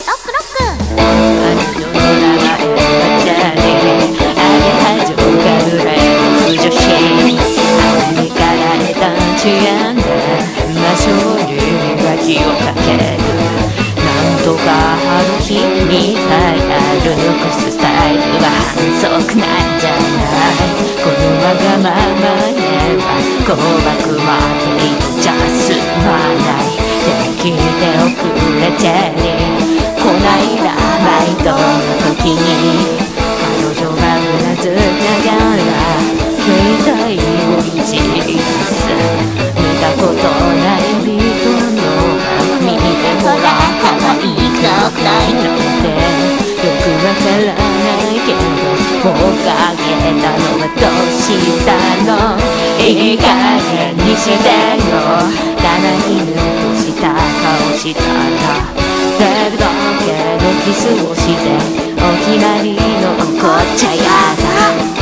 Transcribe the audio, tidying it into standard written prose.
彼女の名前はジャリー、アゲハジョが濡れる不女子、アメかられた治安で魔性には気をかける。なんとか春日みたいなルックススタイルは反則なんじゃない。このわがままでは誤爆までじゃ済まない。で聞いておくれジェリー、こないだバイトの時に彼女がうなずきながら携帯をいじります。見たことない人の見てほら可愛いかないなんてよくわからないけど、もうかけたのはどうしたの。いい加減にしてよ、ただ犬とした顔したらベルだけのキスをしてお決まりのこっちゃやだ。